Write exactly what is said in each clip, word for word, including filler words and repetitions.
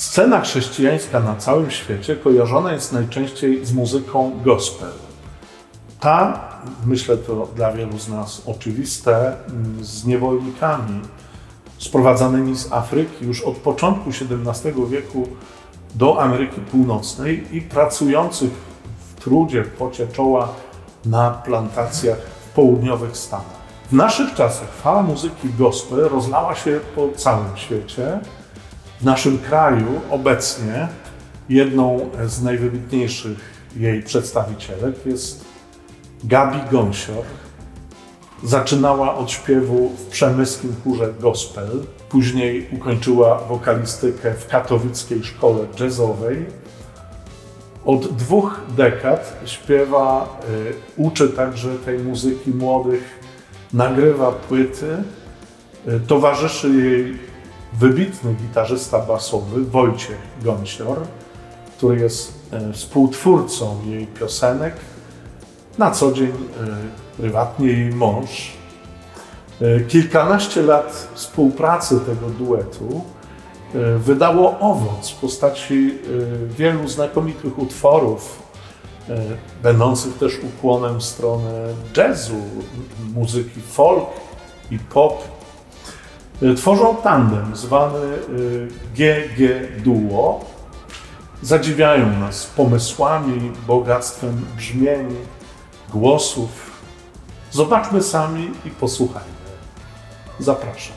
Scena chrześcijańska na całym świecie kojarzona jest najczęściej z muzyką gospel. Ta, myślę to dla wielu z nas oczywiste, z niewolnikami sprowadzanymi z Afryki już od początku siedemnastego wieku do Ameryki Północnej i pracujących w trudzie, w pocie czoła na plantacjach w południowych Stanach. W naszych czasach fala muzyki gospel rozlała się po całym świecie. W naszym kraju obecnie jedną z najwybitniejszych jej przedstawicielek jest Gabi Gąsior. Zaczynała od śpiewu w przemyskim chórze gospel, później ukończyła wokalistykę w katowickiej szkole jazzowej. Od dwóch dekad śpiewa, y, uczy także tej muzyki młodych, nagrywa płyty. Y, towarzyszy jej wybitny gitarzysta basowy Wojciech Gąsior, który jest y, współtwórcą jej piosenek. Na co dzień y, prywatnie jej mąż. Y, kilkanaście lat współpracy tego duetu y, wydało owoc w postaci y, wielu znakomitych utworów, y, będących też ukłonem w stronę jazzu, muzyki folk i pop. Y, tworzą tandem zwany y, G G Duo. Zadziwiają nas pomysłami, bogactwem brzmień, głosów. Zobaczmy sami i posłuchajmy. Zapraszam.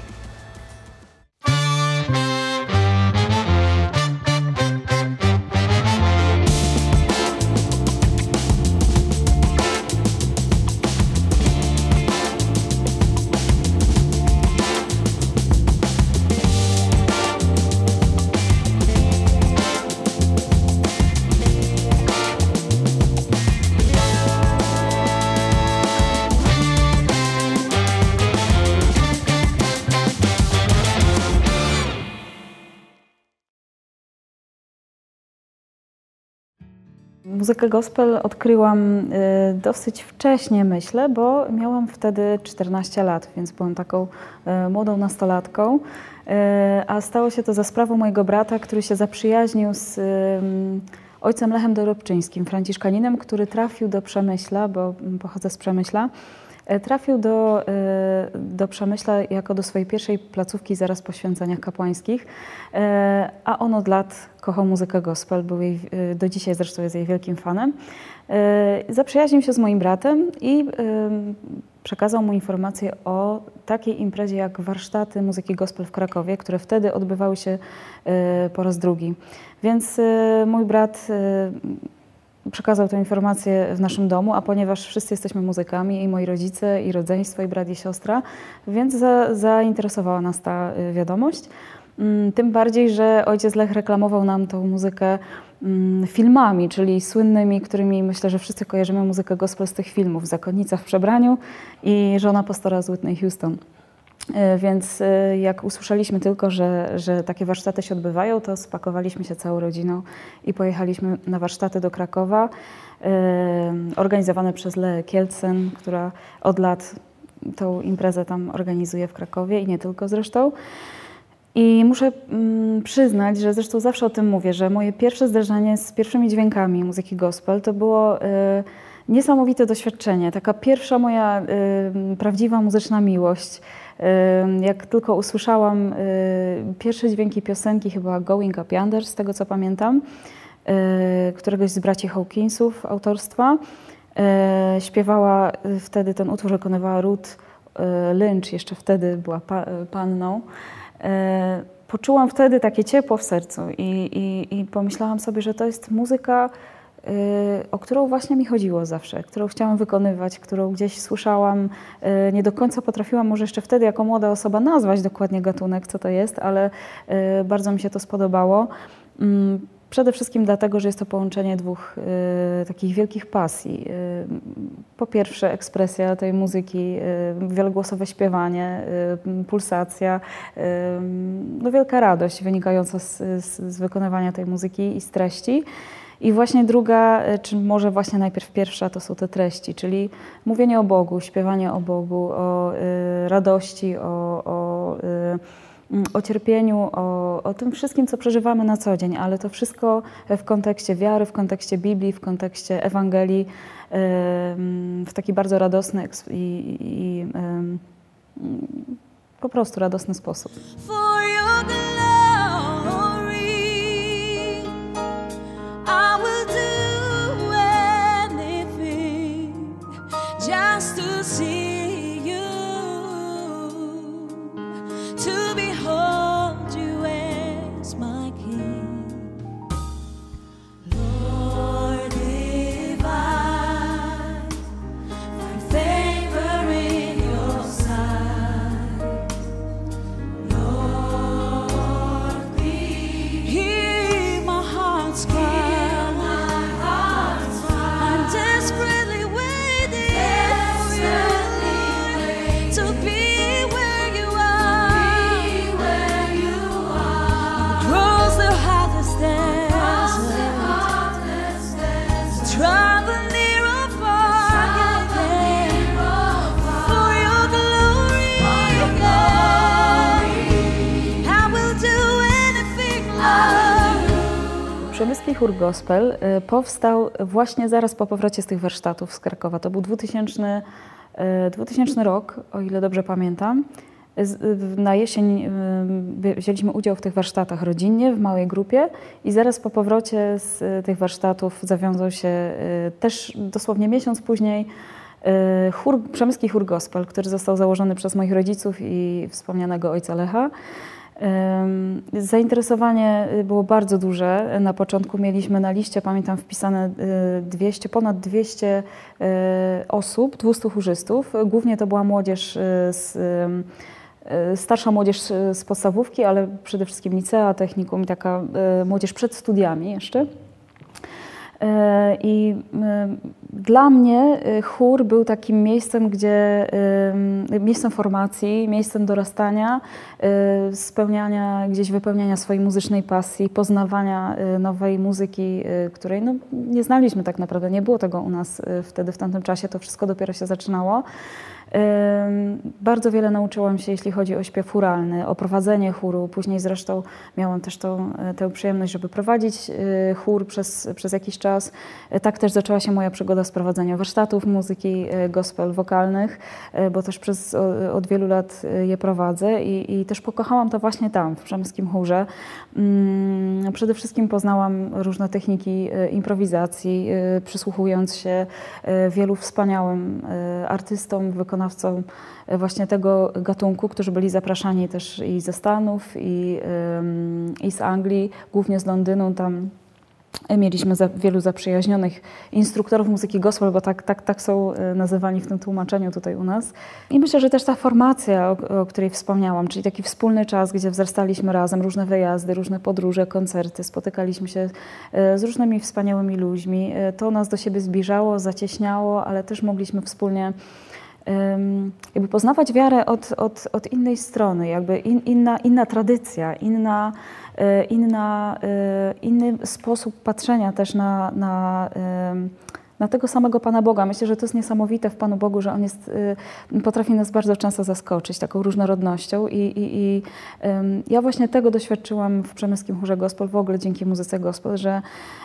Muzykę gospel odkryłam dosyć wcześnie, myślę, bo miałam wtedy czternaście lat, więc byłam taką młodą nastolatką. A stało się to za sprawą mojego brata, który się zaprzyjaźnił z ojcem Lechem Dorobczyńskim, franciszkaninem, który trafił do Przemyśla, bo pochodzę z Przemyśla. Trafił do, do Przemyśla jako do swojej pierwszej placówki zaraz po święceniach kapłańskich, a on od lat kochał muzykę gospel, był jej, do dzisiaj zresztą jest jej wielkim fanem. Zaprzyjaźnił się z moim bratem i przekazał mu informację o takiej imprezie jak warsztaty muzyki gospel w Krakowie, które wtedy odbywały się po raz drugi. Więc mój brat przekazał tę informację w naszym domu, a ponieważ wszyscy jesteśmy muzykami, i moi rodzice, i rodzeństwo, i brat, i siostra, więc za, zainteresowała nas ta wiadomość. Tym bardziej, że ojciec Lech reklamował nam tą muzykę filmami, czyli słynnymi, którymi myślę, że wszyscy kojarzymy muzykę gospel z tych filmów. Zakonnica w przebraniu i Żona pastora z Whitney Houston. Więc jak usłyszeliśmy tylko, że, że takie warsztaty się odbywają, to spakowaliśmy się całą rodziną i pojechaliśmy na warsztaty do Krakowa, organizowane przez Leę Kielcen, która od lat tą imprezę tam organizuje w Krakowie i nie tylko zresztą. I muszę mm, przyznać, że zresztą zawsze o tym mówię, że moje pierwsze zderzenie z pierwszymi dźwiękami muzyki gospel to było y, niesamowite doświadczenie. Taka pierwsza moja y, prawdziwa muzyczna miłość. Y, jak tylko usłyszałam y, pierwsze dźwięki piosenki, chyba Going Up Yonder, z tego co pamiętam, y, któregoś z braci Hawkinsów autorstwa. Y, śpiewała wtedy ten utwór, wykonywała Ruth y, Lynch, jeszcze wtedy była pa, panną. Poczułam wtedy takie ciepło w sercu i, i, i pomyślałam sobie, że to jest muzyka, o którą właśnie mi chodziło zawsze, którą chciałam wykonywać, którą gdzieś słyszałam. Nie do końca potrafiłam może jeszcze wtedy jako młoda osoba nazwać dokładnie gatunek, co to jest, ale bardzo mi się to spodobało. Przede wszystkim dlatego, że jest to połączenie dwóch y, takich wielkich pasji. Y, po pierwsze ekspresja tej muzyki, y, wielogłosowe śpiewanie, y, pulsacja, y, no wielka radość wynikająca z, z, z wykonywania tej muzyki i z treści. I właśnie druga, czy może właśnie najpierw pierwsza, to są te treści, czyli mówienie o Bogu, śpiewanie o Bogu, o y, radości, o, o y, o cierpieniu, o, o tym wszystkim, co przeżywamy na co dzień, ale to wszystko w kontekście wiary, w kontekście Biblii, w kontekście Ewangelii, w taki bardzo radosny i, i, i po prostu radosny sposób. For your glory, I will do anything just to see you, to behold you as my King. Lord, if I find favor in your sight, Lord, please hear my heart's cry. I'm desperately waiting for you to be where you are, across the hottest desert, travel near or far, for your glory, I will do anything, Lord. Przemyski Chór Gospel y, powstał właśnie zaraz po powrocie z tych warsztatów z Krakowa. To był dwutysięczny, y, dwutysięczny rok, o ile dobrze pamiętam. Z, y, na jesień y, wzięliśmy udział w tych warsztatach rodzinnie, w małej grupie i zaraz po powrocie z y, tych warsztatów zawiązał się y, też dosłownie miesiąc później y, chór, Przemyski Chór Gospel, który został założony przez moich rodziców i wspomnianego ojca Lecha. Zainteresowanie było bardzo duże. Na początku mieliśmy na liście, pamiętam, wpisane dwieście, ponad dwieście osób, dwustu chórzystów. Głównie to była młodzież, z, starsza młodzież z podstawówki, ale przede wszystkim licea, technikum i taka młodzież przed studiami jeszcze. I dla mnie chór był takim miejscem, gdzie, miejscem formacji, miejscem dorastania, spełniania, gdzieś wypełniania swojej muzycznej pasji, poznawania nowej muzyki, której no, nie znaliśmy tak naprawdę, nie było tego u nas wtedy, w tamtym czasie, to wszystko dopiero się zaczynało. Bardzo wiele nauczyłam się, jeśli chodzi o śpiew chóralny, o prowadzenie chóru. Później zresztą miałam też tą, tę przyjemność, żeby prowadzić chór przez, przez jakiś czas. Tak też zaczęła się moja przygoda z prowadzeniem warsztatów muzyki gospel wokalnych, bo też przez od wielu lat je prowadzę i, i też pokochałam to właśnie tam, w Przemyskim Chórze. Przede wszystkim poznałam różne techniki improwizacji, przysłuchując się wielu wspaniałym artystom, wykonawcom właśnie tego gatunku, którzy byli zapraszani też i ze Stanów, i, i z Anglii, głównie z Londynu. Tam mieliśmy za, wielu zaprzyjaźnionych instruktorów muzyki gospel, bo tak, tak, tak są nazywani w tym tłumaczeniu tutaj u nas. I myślę, że też ta formacja, o, o której wspomniałam, czyli taki wspólny czas, gdzie wzrastaliśmy razem, różne wyjazdy, różne podróże, koncerty, spotykaliśmy się z różnymi wspaniałymi ludźmi. To nas do siebie zbliżało, zacieśniało, ale też mogliśmy wspólnie jakby poznawać wiarę od, od, od innej strony, jakby in, inna, inna tradycja, inna, inna, inny sposób patrzenia też na, na, na tego samego Pana Boga. Myślę, że to jest niesamowite w Panu Bogu, że On jest, potrafi nas bardzo często zaskoczyć taką różnorodnością i, i, i ja właśnie tego doświadczyłam w Przemyskim Chórze Gospel, w ogóle dzięki muzyce gospel, że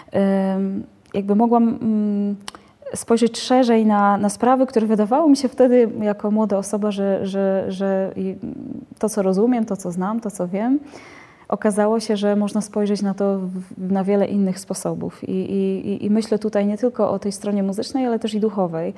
jakby mogłam spojrzeć szerzej na, na sprawy, które wydawało mi się wtedy jako młoda osoba, że, że, że to, co rozumiem, to, co znam, to, co wiem, okazało się, że można spojrzeć na to w, na wiele innych sposobów. I, i, I myślę tutaj nie tylko o tej stronie muzycznej, ale też i duchowej.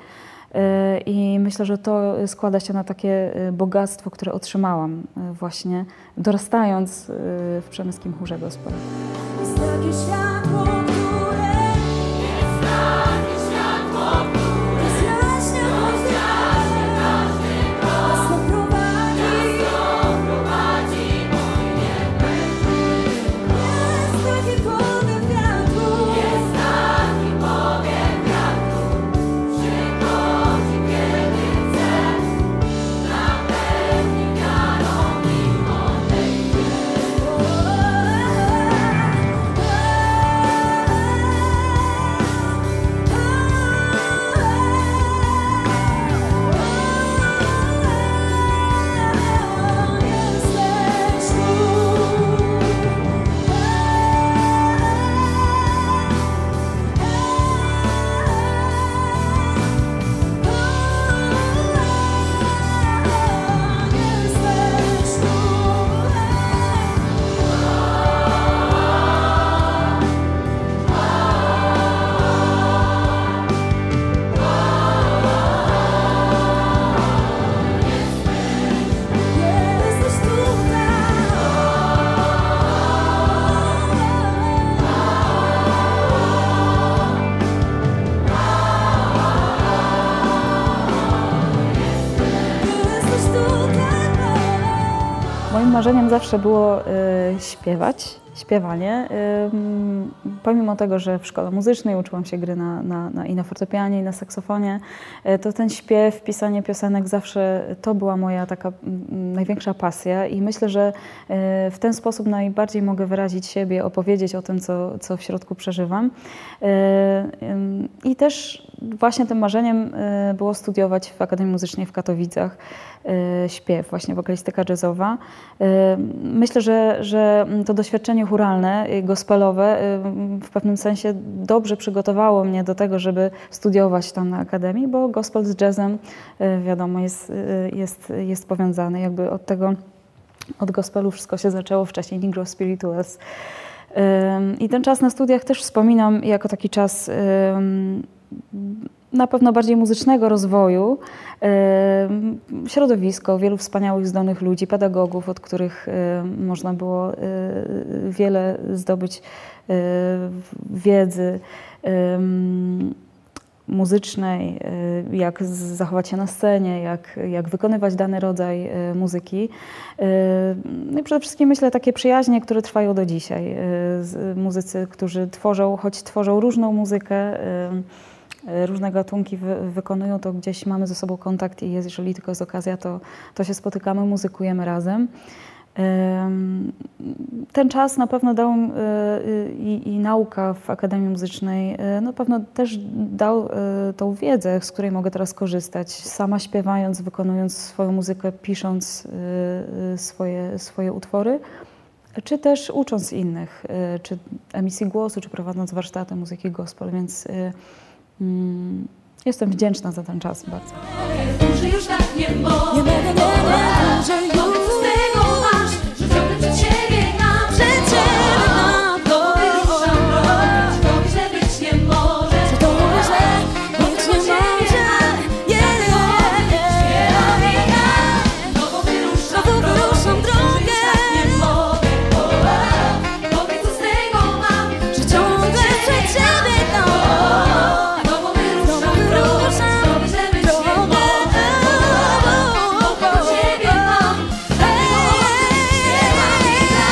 I myślę, że to składa się na takie bogactwo, które otrzymałam właśnie dorastając w Przemyskim Chórze Gospel. Jest takie światło, które jest takie światło, które zjaśnia każdy kraj, nas doprowadzi, doprowadzi mój niepewny. Jest taki powiew wiatru, jest taki powiew wiatru, przychodzi kiedy chce, napełni wiarą mimo tej. marzeniem zawsze było y, śpiewać, śpiewanie. Y, pomimo tego, że w szkole muzycznej uczyłam się gry na, na, na, i na fortepianie, i na saksofonie, y, to ten śpiew, pisanie piosenek zawsze to była moja taka y, największa pasja i myślę, że y, w ten sposób najbardziej mogę wyrazić siebie, opowiedzieć o tym, co, co w środku przeżywam. Y, y, I też właśnie tym marzeniem y, było studiować w Akademii Muzycznej w Katowicach y, śpiew, właśnie wokalistyka jazzowa. Y, myślę, że, że to doświadczenie chóralne, gospelowe w pewnym sensie dobrze przygotowało mnie do tego, żeby studiować tam na Akademii, bo gospel z jazzem, wiadomo, jest, jest, jest powiązany. Jakby od tego, od gospelu wszystko się zaczęło, wcześniej Negro Spirituals. I ten czas na studiach też wspominam jako taki czas na pewno bardziej muzycznego rozwoju, środowisko, wielu wspaniałych, zdolnych ludzi, pedagogów, od których można było wiele zdobyć wiedzy muzycznej, jak zachować się na scenie, jak, jak wykonywać dany rodzaj muzyki. No i przede wszystkim myślę takie przyjaźnie, które trwają do dzisiaj. Muzycy, którzy tworzą, choć tworzą różną muzykę, różne gatunki wy, wykonują, to gdzieś mamy ze sobą kontakt i jest, jeżeli tylko jest okazja, to, to się spotykamy, muzykujemy razem. Ten czas na pewno dał i, i nauka w Akademii Muzycznej na pewno też dał tą wiedzę, z której mogę teraz korzystać, sama śpiewając, wykonując swoją muzykę, pisząc swoje, swoje utwory, czy też ucząc innych, czy emisji głosu, czy prowadząc warsztaty muzyki gospel, więc mm, jestem wdzięczna za ten czas bardzo. Dłużej już tak nie mogę, nie mogę, nie mogę, dłużej już. Co z tego masz, że ciągle przed ciebie nam, przed ciebie nam, no wyruszam drogę, to źle być nie może, że to źle być nie może, nie, śpiewam i ja, no bo wyruszam drogę, nie mogę, powiedz co z tego mam, że ciągle przed ciebie nam, no bo wyruszam drogę, to źle być nie może, bo po ciebie mam, śpiewam i ja.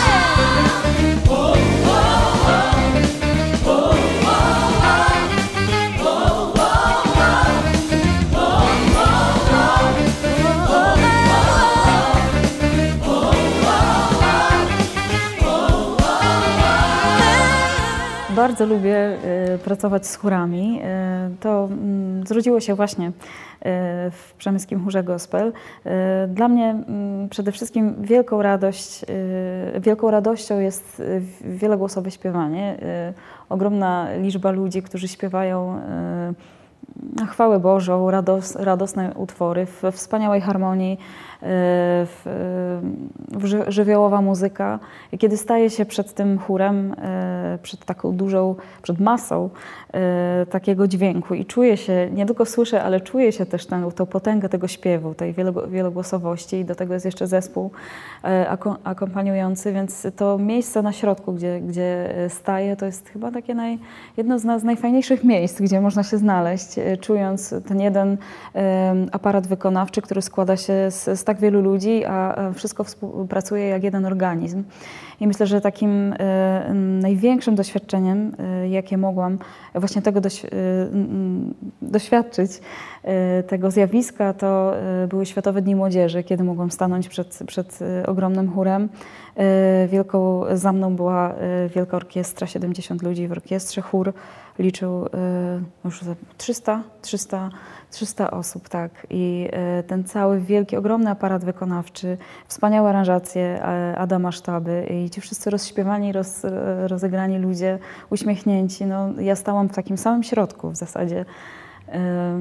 Bardzo lubię y, pracować z chórami. Y, to mm, zrodziło się właśnie y, w Przemyskim Chórze Gospel. Y, Dla mnie mm, przede wszystkim wielką radość, y, wielką radością jest y, wielogłosowe śpiewanie. Y, Ogromna liczba ludzi, którzy śpiewają y, na chwałę Bożą, rados, radosne utwory, we wspaniałej harmonii, w, w ży- żywiołowa muzyka. I kiedy staję się przed tym chórem, przed taką dużą, przed masą takiego dźwięku i czuję się, nie tylko słyszę, ale czuję się też tę, tą potęgę tego śpiewu, tej wielo- wielogłosowości i do tego jest jeszcze zespół ako- akompaniujący, więc to miejsce na środku, gdzie, gdzie staję, to jest chyba takie naj, jedno z, z najfajniejszych miejsc, gdzie można się znaleźć, czując ten jeden um, aparat wykonawczy, który składa się z, z tak wielu ludzi, a wszystko współpracuje jak jeden organizm. I myślę, że takim e, największym doświadczeniem, e, jakie mogłam właśnie tego doś, e, doświadczyć, e, tego zjawiska, to e, były Światowe Dni Młodzieży, kiedy mogłam stanąć przed, przed e, ogromnym chórem. E, wielką, za mną była e, wielka orkiestra, siedemdziesiąt ludzi w orkiestrze, chór liczył e, już trzysta, trzysta, trzysta osób, tak. I e, ten cały wielki, ogromny aparat wykonawczy, wspaniałe aranżacje e, Adama Sztaby i ci wszyscy rozśpiewani, roz, rozegrani ludzie, uśmiechnięci. No, ja stałam w takim samym środku w zasadzie. E,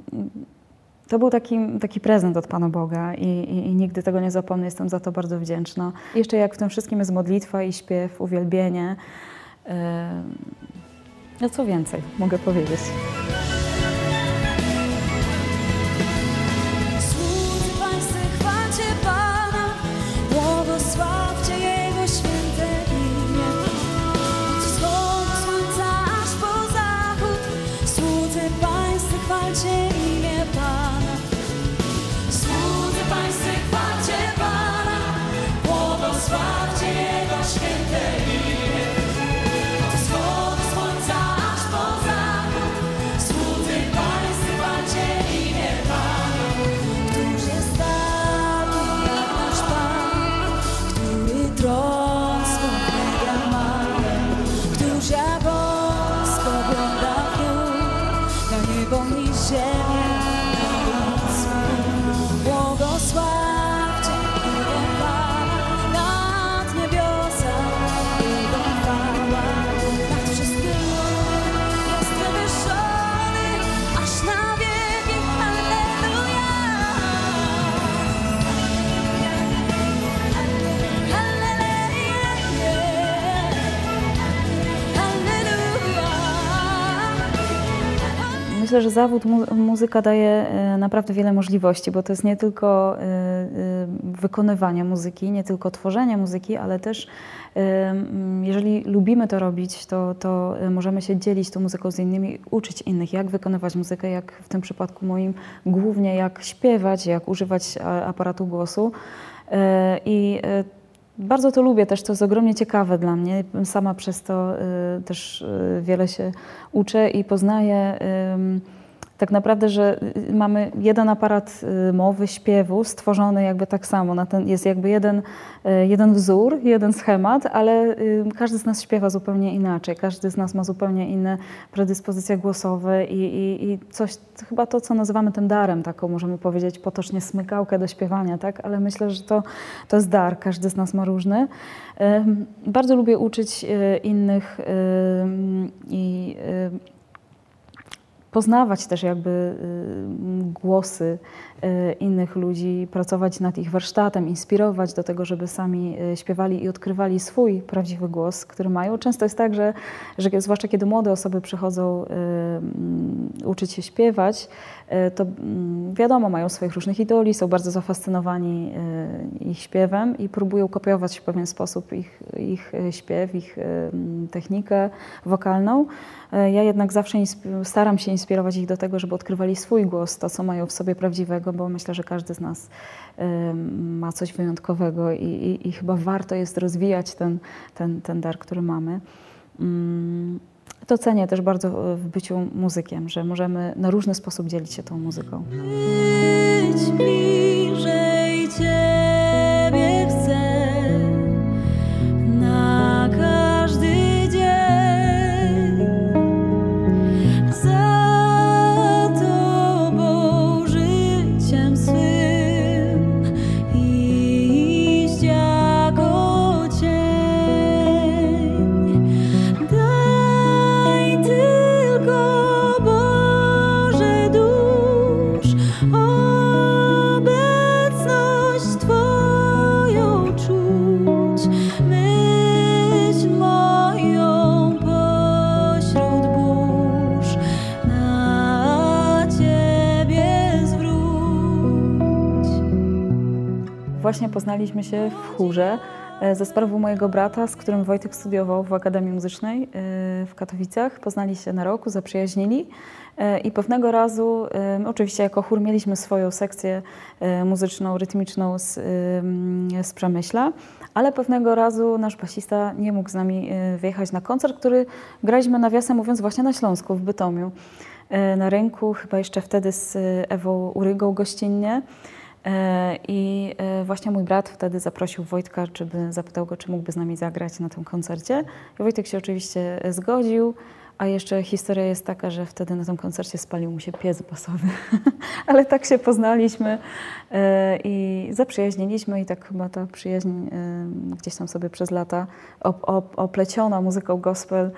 To był taki, taki prezent od Pana Boga i, i, i nigdy tego nie zapomnę, jestem za to bardzo wdzięczna. Jeszcze jak w tym wszystkim jest modlitwa i śpiew, uwielbienie. Yy, no co więcej mogę powiedzieć. Słudzy Pańscy, chwalcie Pana, błogosławcie Jego święte imię. Od wschodu słońca aż po zachód, słudzy Pańscy, chwalcie imię Pana. Słudzy Pańscy, chwalcie Pana, myślę, że zawód mu- muzyka daje naprawdę wiele możliwości, bo to jest nie tylko wykonywanie muzyki, nie tylko tworzenie muzyki, ale też jeżeli lubimy to robić, to, to możemy się dzielić tą muzyką z innymi, uczyć innych, jak wykonywać muzykę, jak w tym przypadku moim głównie jak śpiewać, jak używać aparatu głosu. I bardzo to lubię, też to jest ogromnie ciekawe dla mnie. Sama przez to też wiele się uczę i poznaję tak naprawdę, że mamy jeden aparat mowy, śpiewu stworzony jakby tak samo. Na ten, jest jakby jeden, jeden wzór, jeden schemat, ale każdy z nas śpiewa zupełnie inaczej. Każdy z nas ma zupełnie inne predyspozycje głosowe i, i, i coś, chyba to, co nazywamy tym darem, taką możemy powiedzieć potocznie smykałkę do śpiewania, tak? Ale myślę, że to, to jest dar, każdy z nas ma różny. Bardzo lubię uczyć innych i poznawać też jakby y, głosy y, innych ludzi, pracować nad ich warsztatem, inspirować do tego, żeby sami y, śpiewali i odkrywali swój prawdziwy głos, który mają. Często jest tak, że, że zwłaszcza kiedy młode osoby przychodzą y, y, uczyć się śpiewać, y, to y, wiadomo, mają swoich różnych idoli, są bardzo zafascynowani y, ich śpiewem i próbują kopiować w pewien sposób ich, ich śpiew, ich y, technikę wokalną. Ja jednak zawsze staram się inspirować ich do tego, żeby odkrywali swój głos, to co mają w sobie prawdziwego, bo myślę, że każdy z nas y, ma coś wyjątkowego i, i, i chyba warto jest rozwijać ten, ten, ten dar, który mamy. Mm, to cenię też bardzo w byciu muzykiem, że możemy na różny sposób dzielić się tą muzyką. Być bliżej Ciebie chcę na każdy dzień. Za Tobą życiem swym iść jako cień. Daj tylko, Boże, dusz obecność Twoją czuć, myśl moją pośród burz na Ciebie zwróć. Właśnie poznaliśmy się w chórze e, ze sprawą mojego brata, z którym Wojtek studiował w Akademii Muzycznej e, w Katowicach. Poznali się na roku, zaprzyjaźnili e, i pewnego razu, e, oczywiście jako chór mieliśmy swoją sekcję e, muzyczną, rytmiczną z, e, z Przemyśla, ale pewnego razu nasz basista nie mógł z nami e, wyjechać na koncert, który graliśmy, nawiasem mówiąc, właśnie na Śląsku, w Bytomiu. E, na rynku, chyba jeszcze wtedy z Ewą Urygą gościnnie. I właśnie mój brat wtedy zaprosił Wojtka, żeby zapytał go, czy mógłby z nami zagrać na tym koncercie. I Wojtek się oczywiście zgodził, a jeszcze historia jest taka, że wtedy na tym koncercie spalił mu się piec basowy. Ale tak się poznaliśmy i zaprzyjaźniliśmy i tak chyba ta przyjaźń gdzieś tam sobie przez lata op- op- opleciona muzyką gospel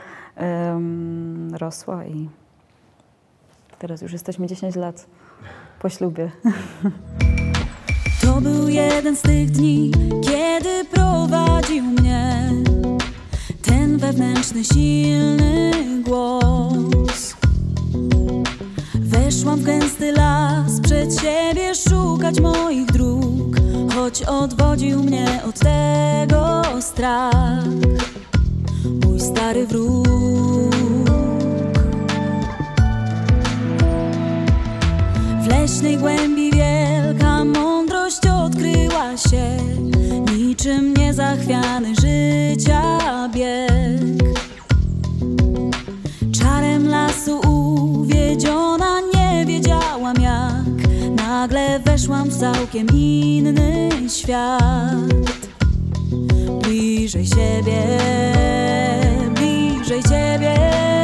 rosła i teraz już jesteśmy dziesięć lat po ślubie. To był jeden z tych dni, kiedy prowadził mnie ten wewnętrzny, silny głos. Weszłam w gęsty las, przed siebie szukać moich dróg, choć odwodził mnie od tego strach, mój stary wróg. W leśnej głębi wielka mądrość odkryła się, niczym niezachwiany życia bieg. Czarem lasu uwiedziona nie wiedziałam jak, nagle weszłam w całkiem inny świat. Bliżej siebie, bliżej Ciebie.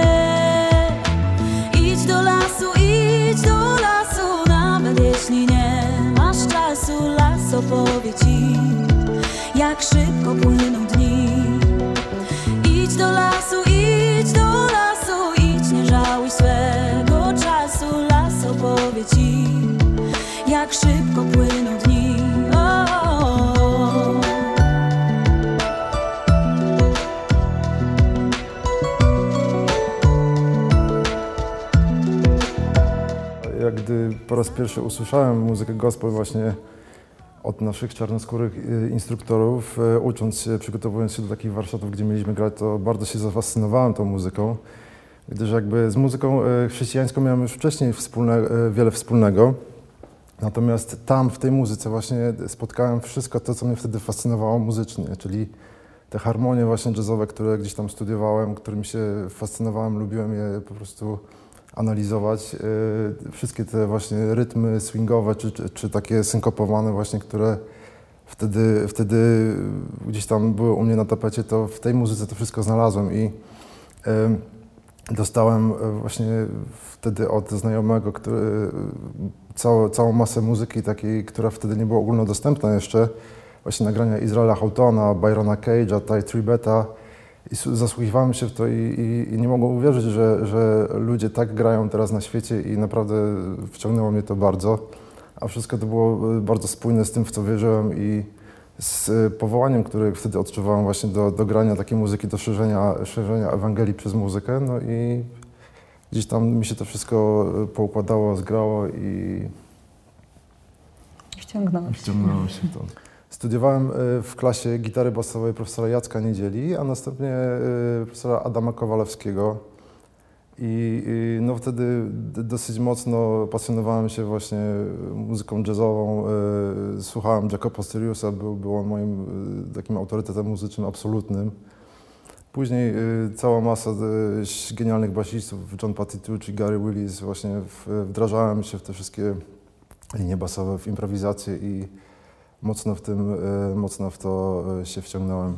Idź do lasu, idź do lasu, nawet jeśli nie masz czasu. Las opowie Ci, jak szybko płyną dni. Idź do lasu, idź do lasu, idź, nie żałuj swego czasu. Las opowie Ci, jak szybko płyną dni. O, o, o. po raz pierwszy usłyszałem muzykę gospel właśnie od naszych czarnoskórych instruktorów, ucząc się, przygotowując się do takich warsztatów, gdzie mieliśmy grać, to bardzo się zafascynowałem tą muzyką, gdyż jakby z muzyką chrześcijańską miałem już wcześniej wspólne, wiele wspólnego. Natomiast tam, w tej muzyce właśnie spotkałem wszystko to, co mnie wtedy fascynowało muzycznie, czyli te harmonie właśnie jazzowe, które gdzieś tam studiowałem, którymi się fascynowałem, lubiłem je po prostu analizować. Wszystkie te właśnie rytmy swingowe, czy, czy, czy takie synkopowane właśnie, które wtedy, wtedy gdzieś tam były u mnie na tapecie, to w tej muzyce to wszystko znalazłem i dostałem właśnie wtedy od znajomego, który całą, całą masę muzyki takiej, która wtedy nie była ogólnodostępna jeszcze, właśnie nagrania Israela Haughtona, Byrona Cage'a, Ty Tribeta i zasłuchiwałem się w to i, i, i nie mogłem uwierzyć, że, że ludzie tak grają teraz na świecie i naprawdę wciągnęło mnie to bardzo, a wszystko to było bardzo spójne z tym, w co wierzyłem i z powołaniem, które wtedy odczuwałem właśnie do, do grania takiej muzyki, do szerzenia, szerzenia Ewangelii przez muzykę, no i gdzieś tam mi się to wszystko poukładało, zgrało i Wciągnąłem się. Wciągnęło się to. Studiowałem w klasie gitary basowej profesora Jacka Niedzieli, a następnie profesora Adama Kowalewskiego. I, i no wtedy dosyć mocno pasjonowałem się właśnie muzyką jazzową. Słuchałem Jacopa Siriusa, był, był on moim takim autorytetem muzycznym absolutnym. Później cała masa genialnych basistów, John Patitucci, Gary Willis, właśnie wdrażałem się w te wszystkie linie basowe, w improwizację i mocno w tym, mocno w to się wciągnąłem.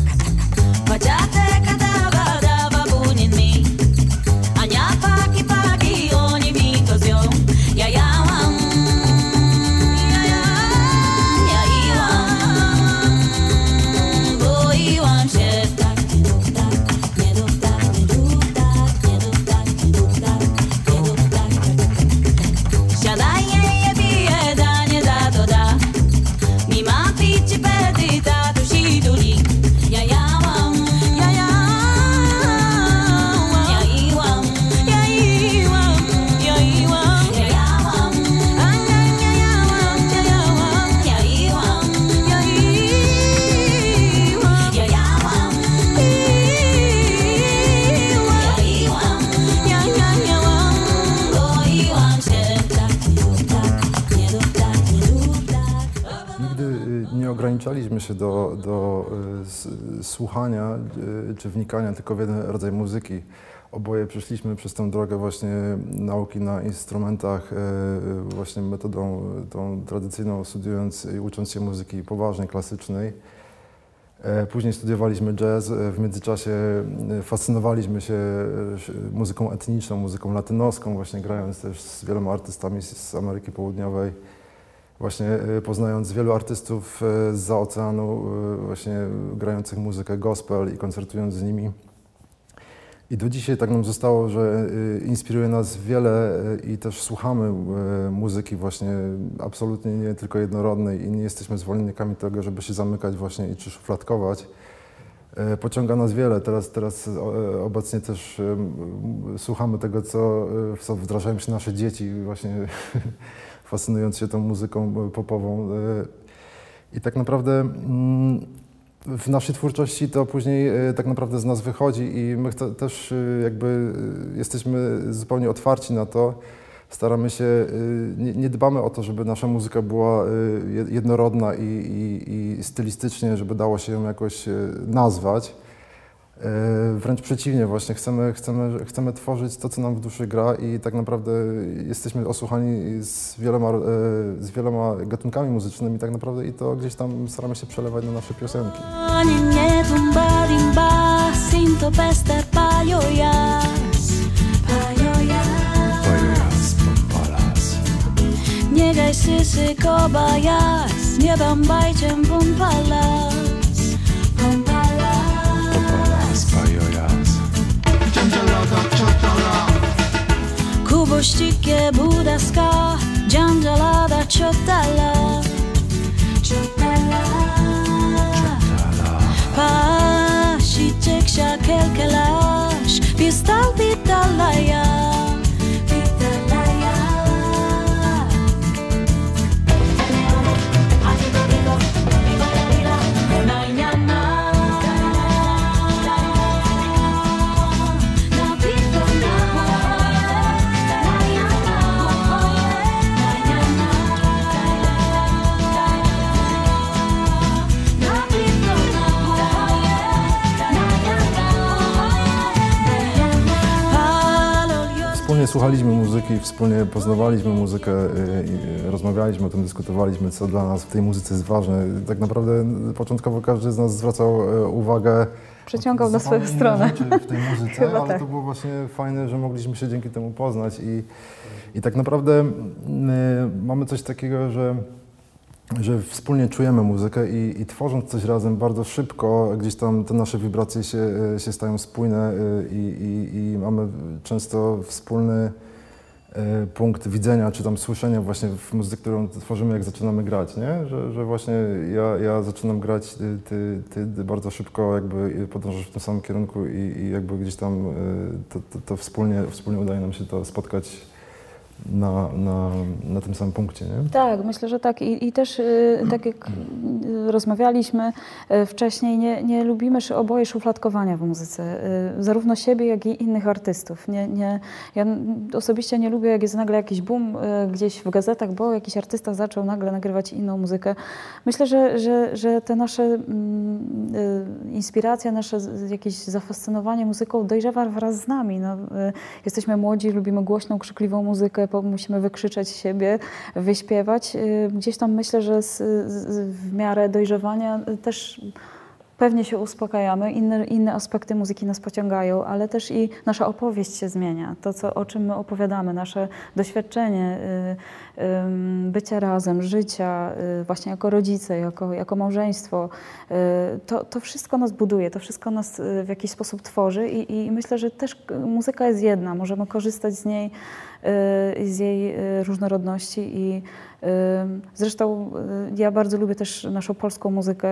Ograniczaliśmy się do, do y, słuchania y, czy wnikania tylko w jeden rodzaj muzyki. Oboje przeszliśmy przez tę drogę właśnie nauki na instrumentach, y, właśnie metodą tą tradycyjną, studiując i ucząc się muzyki poważnej, klasycznej. E, później studiowaliśmy jazz, w międzyczasie fascynowaliśmy się muzyką etniczną, muzyką latynoską, właśnie grając też z wieloma artystami z Ameryki Południowej. Właśnie poznając wielu artystów zza oceanu, właśnie grających muzykę gospel i koncertując z nimi. I do dzisiaj tak nam zostało, że inspiruje nas wiele i też słuchamy muzyki właśnie absolutnie nie tylko jednorodnej i nie jesteśmy zwolennikami tego, żeby się zamykać właśnie i czy szufladkować. Pociąga nas wiele. Teraz, teraz obecnie też słuchamy tego, co, w co wdrażają się nasze dzieci właśnie fascynując się tą muzyką popową. I tak naprawdę w naszej twórczości to później tak naprawdę z nas wychodzi i my też jakby jesteśmy zupełnie otwarci na to. Staramy się, nie, nie dbamy o to, żeby nasza muzyka była jednorodna i, i, i stylistycznie, żeby dało się ją jakoś nazwać. Wręcz przeciwnie, właśnie chcemy, chcemy, chcemy tworzyć to, co nam w duszy gra i tak naprawdę jesteśmy osłuchani z wieloma, z wieloma gatunkami muzycznymi tak naprawdę i to gdzieś tam staramy się przelewać na nasze piosenki. Kubościkie budaska, giangialada ciotala, ciotala, pasicie ksia kelkelash, pistal pitalaya, pitalaya, wspólnie słuchaliśmy muzyki, wspólnie poznawaliśmy muzykę, i rozmawialiśmy o tym, dyskutowaliśmy, co dla nas w tej muzyce jest ważne. Tak naprawdę początkowo każdy z nas zwracał uwagę, Przyciągał na swoją stronę. W tej muzyce, ale tak. To było właśnie fajne, że mogliśmy się dzięki temu poznać i, i tak naprawdę y, mamy coś takiego, że, że wspólnie czujemy muzykę i, i tworząc coś razem bardzo szybko, gdzieś tam te nasze wibracje się, się stają spójne y, i, i mamy często wspólny y, punkt widzenia czy tam słyszenia właśnie w muzyce, którą tworzymy, jak zaczynamy grać, nie? Że, że właśnie ja, ja zaczynam grać, ty, ty, ty bardzo szybko jakby podążasz w tym samym kierunku i, i jakby gdzieś tam y, to, to, to wspólnie, wspólnie udaje nam się to spotkać na, na, na tym samym punkcie, nie? Tak, myślę, że tak. I, i też y, tak jak y, rozmawialiśmy y, wcześniej, nie, nie lubimy oboje szufladkowania w muzyce. Y, zarówno siebie, jak i innych artystów. Nie, nie, ja osobiście nie lubię, jak jest nagle jakiś boom y, gdzieś w gazetach, bo jakiś artysta zaczął nagle nagrywać inną muzykę. Myślę, że, że, że te nasze y, y, inspiracje, nasze jakieś zafascynowanie muzyką dojrzewa wraz z nami. No, y, jesteśmy młodzi, lubimy głośną, krzykliwą muzykę, musimy wykrzyczeć siebie, wyśpiewać. Gdzieś tam myślę, że z, z, w miarę dojrzewania też pewnie się uspokajamy, inne, inne aspekty muzyki nas pociągają, ale też i nasza opowieść się zmienia. To, co, o czym my opowiadamy, nasze doświadczenie y, y, bycia razem, życia, y, właśnie jako rodzice, jako, jako małżeństwo, y, to, to wszystko nas buduje, to wszystko nas y, w jakiś sposób tworzy i, i myślę, że też muzyka jest jedna, możemy korzystać z niej, z jej różnorodności i zresztą ja bardzo lubię też naszą polską muzykę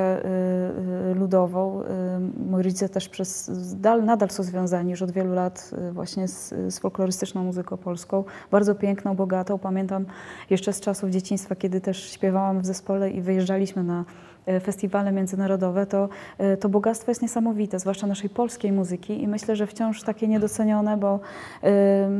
ludową. Moi rodzice też przez, nadal są związani już od wielu lat właśnie z, z folklorystyczną muzyką polską, bardzo piękną, bogatą. Pamiętam jeszcze z czasów dzieciństwa, kiedy też śpiewałam w zespole i wyjeżdżaliśmy na festiwale międzynarodowe, to, to bogactwo jest niesamowite, zwłaszcza naszej polskiej muzyki i myślę, że wciąż takie niedocenione, bo yy,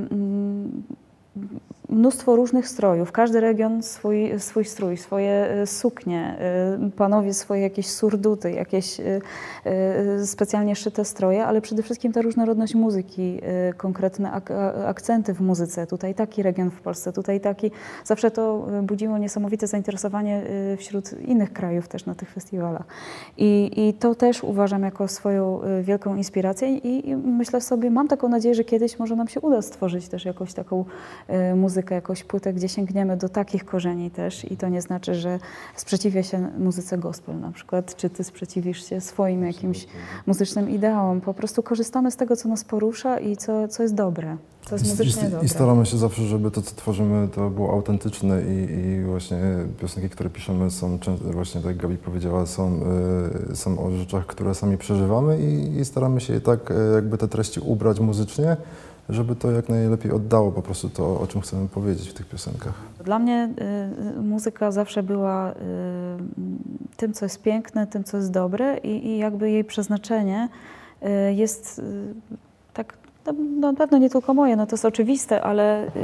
mnóstwo różnych strojów, każdy region swój, swój strój, swoje suknie, panowie swoje jakieś surduty, jakieś specjalnie szyte stroje, ale przede wszystkim ta różnorodność muzyki, konkretne ak akcenty w muzyce. Tutaj taki region w Polsce, tutaj taki. Zawsze to budziło niesamowite zainteresowanie wśród innych krajów też na tych festiwalach. I, i to też uważam jako swoją wielką inspirację i, i myślę sobie, mam taką nadzieję, że kiedyś może nam się uda stworzyć też jakąś taką muzykę, jakąś płytę, gdzie sięgniemy do takich korzeni też i to nie znaczy, że sprzeciwię się muzyce gospel na przykład, czy ty sprzeciwisz się swoim jakimś muzycznym ideałom. Po prostu korzystamy z tego, co nas porusza i co, co jest dobre, co jest muzycznie I, dobre. I staramy się zawsze, żeby to, co tworzymy, to było autentyczne i, i właśnie piosenki, które piszemy są, właśnie tak jak Gabi powiedziała, są, y, są o rzeczach, które sami przeżywamy i, i staramy się tak jakby te treści ubrać muzycznie, żeby to jak najlepiej oddało po prostu to, o czym chcemy powiedzieć w tych piosenkach. Dla mnie y, muzyka zawsze była y, tym, co jest piękne, tym, co jest dobre i, i jakby jej przeznaczenie y, jest y, tak, no, na pewno nie tylko moje, no to jest oczywiste, ale y,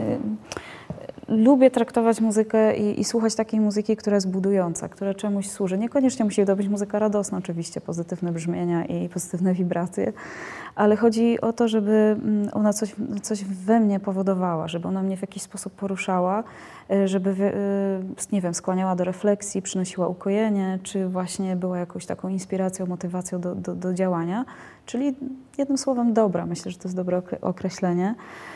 lubię traktować muzykę i, i słuchać takiej muzyki, która jest budująca, która czemuś służy. Niekoniecznie musi to być muzyka radosna, oczywiście, pozytywne brzmienia i pozytywne wibracje, ale chodzi o to, żeby ona coś, coś we mnie powodowała, żeby ona mnie w jakiś sposób poruszała, żeby, nie wiem, skłaniała do refleksji, przynosiła ukojenie, czy właśnie była jakąś taką inspiracją, motywacją do, do, do działania. Czyli jednym słowem dobra, myślę, że to jest dobre określenie.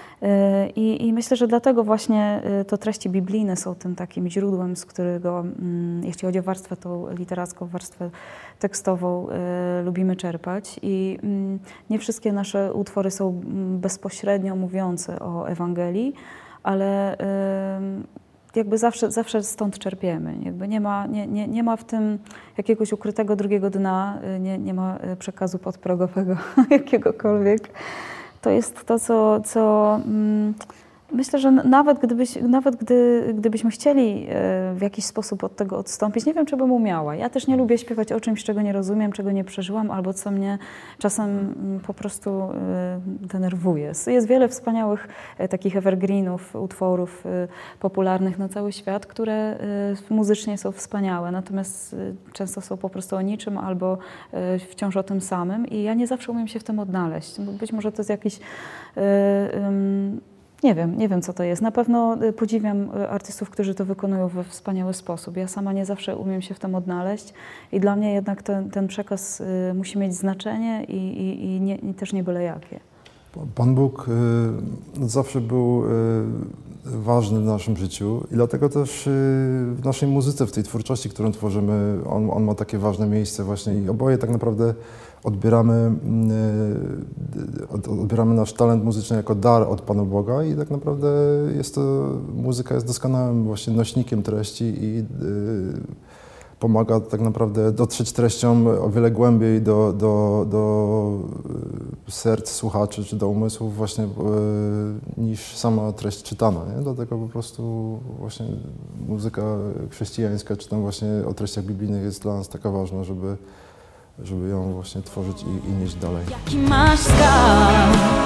I, I myślę, że dlatego właśnie to treści biblijne są tym takim źródłem, z którego, jeśli chodzi o warstwę tą literacką, warstwę tekstową, lubimy czerpać. I nie wszystkie nasze utwory są bezpośrednio mówiące o Ewangelii, ale jakby zawsze, zawsze stąd czerpiemy. Jakby nie ma, nie, nie, nie ma w tym jakiegoś ukrytego drugiego dna, nie, nie ma przekazu podprogowego jakiegokolwiek. To jest to, co, co mm, myślę, że nawet, gdybyś, nawet gdy, gdybyśmy chcieli w jakiś sposób od tego odstąpić, nie wiem, czy bym umiała. Ja też nie lubię śpiewać o czymś, czego nie rozumiem, czego nie przeżyłam, albo co mnie czasem po prostu denerwuje. Jest wiele wspaniałych takich evergreenów, utworów popularnych na cały świat, które muzycznie są wspaniałe, natomiast często są po prostu o niczym albo wciąż o tym samym i ja nie zawsze umiem się w tym odnaleźć. Być może to jest jakiś Nie wiem, nie wiem co to jest. Na pewno y, podziwiam y, artystów, którzy to wykonują we wspaniały sposób. Ja sama nie zawsze umiem się w tym odnaleźć i dla mnie jednak ten, ten przekaz y, musi mieć znaczenie i, i, i, nie, i też nie byle jakie. Pan Bóg y, zawsze był y, ważny w naszym życiu i dlatego też y, w naszej muzyce, w tej twórczości, którą tworzymy, on, on ma takie ważne miejsce właśnie i oboje tak naprawdę odbieramy, y, od, odbieramy nasz talent muzyczny jako dar od Pana Boga i tak naprawdę jest to, muzyka jest doskonałym właśnie nośnikiem treści i y, pomaga tak naprawdę dotrzeć treścią o wiele głębiej do, do, do serc słuchaczy czy do umysłów właśnie e, niż sama treść czytana. Nie? Dlatego po prostu właśnie muzyka chrześcijańska czy tam właśnie o treściach biblijnych jest dla nas taka ważna, żeby, żeby ją właśnie tworzyć i, i nieść dalej. Jaki masz stan?